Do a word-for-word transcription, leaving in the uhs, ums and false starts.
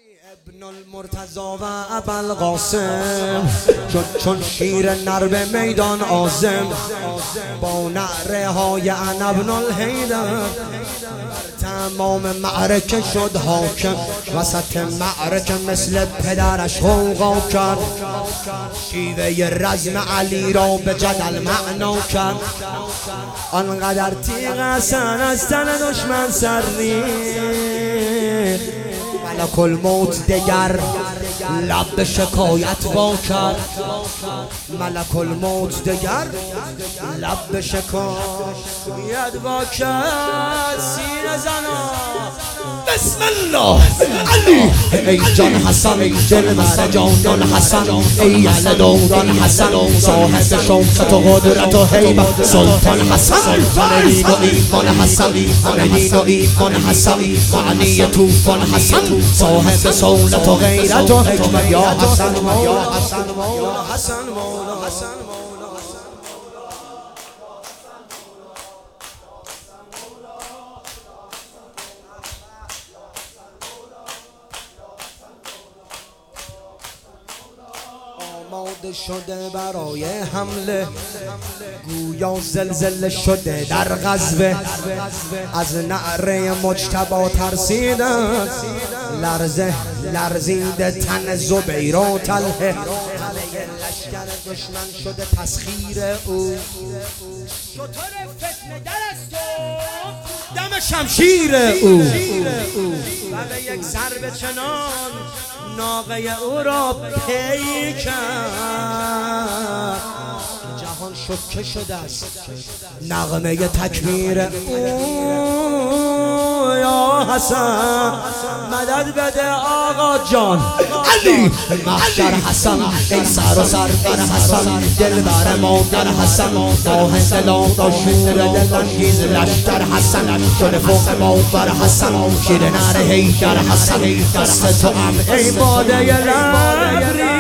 ابن المرتضی و ابوالقاسم چون چون شیر نر به میدان عازم با نعره های انا ابن الحیدر تمام معرکه شد حاکم وسط معرکه مثل پدرش غوغا کرد شیوه رزم علی را به جدل معنا کرد آنقدر تیغ حسن از تن دشمن سر ریخت ملک الموت دگر لب به شکایت وا کرد ملک الموت دگر لب به شکایت وا کرد سینه زنا بسم الله علی ای جان حسن دل مر جان حسن ای اهل دوران حسن صاحب شوکت و قدرت و هیبت سلطان حسن دین و ایمان حسن دین و ایمان حسن معنی طوفان حسن صاحب سولت و غیرت و حکمت یا حسن مولا حسن مولا حسن مولا حسن مولا آماده شده برای حمله گویا زلزله شده در غزوه از نعره مجتبی ترسیده لرزه لرزیده تن زبیر و طلحه لشکر دشمن شده تسخیر او شطور فتنه در است و دم شمشیر او و به یک ضربه چنان ناقه او را پی کرد جهان شکه شده است نغمه تکبیر او یا حسن مدد بده آقا جان علی محشر حسن ای سر و سر بر حسن دل بر مادر حسن آه دلان و شور دلانگیز لشکر حسن شده فوق موفر حسن شیر نر حیدر حسن دست تو ام ای باده لبری